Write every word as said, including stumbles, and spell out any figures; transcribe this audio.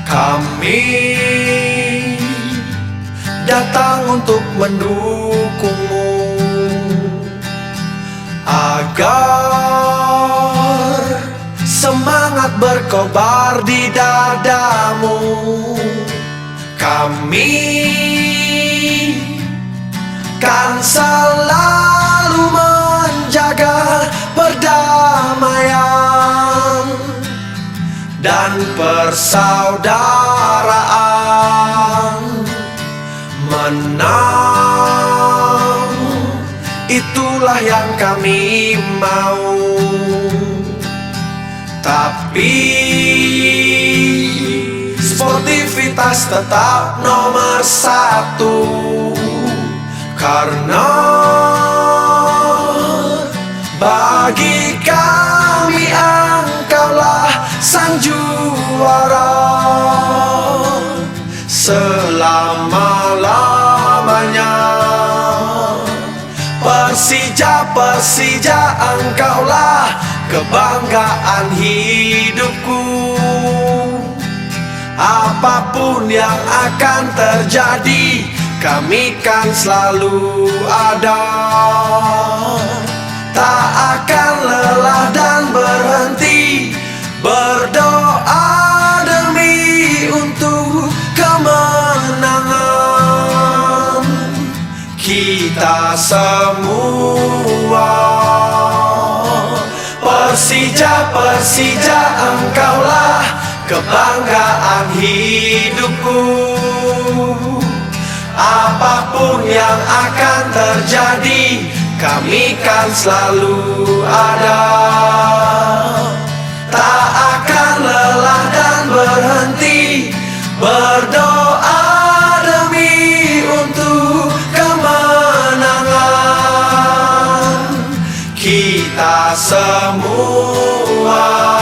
Kami datang untuk mendukungmu agar semangat berkobar di dadamu. Kami kan selalu menjaga perdamaian dan persaudaraan. Menang, itulah yang kami mau. Tapi sportivitas tetap nomor satu, karena bagi kami engkaulah sang juara selama-lamanya. Persija, Persija, engkaulah kebanggaan hidupku. Apapun yang akan terjadi, kami kan selalu ada. Tak akan lelah dan berhenti berdoa demi untuk kemenangan kita semua. Persija, Persija, engkaulah kebanggaan hidupku. Apapun yang akan terjadi, kami kan selalu ada. Tak akan lelah dan berhenti berdoa demi untuk kemenangan kita semua.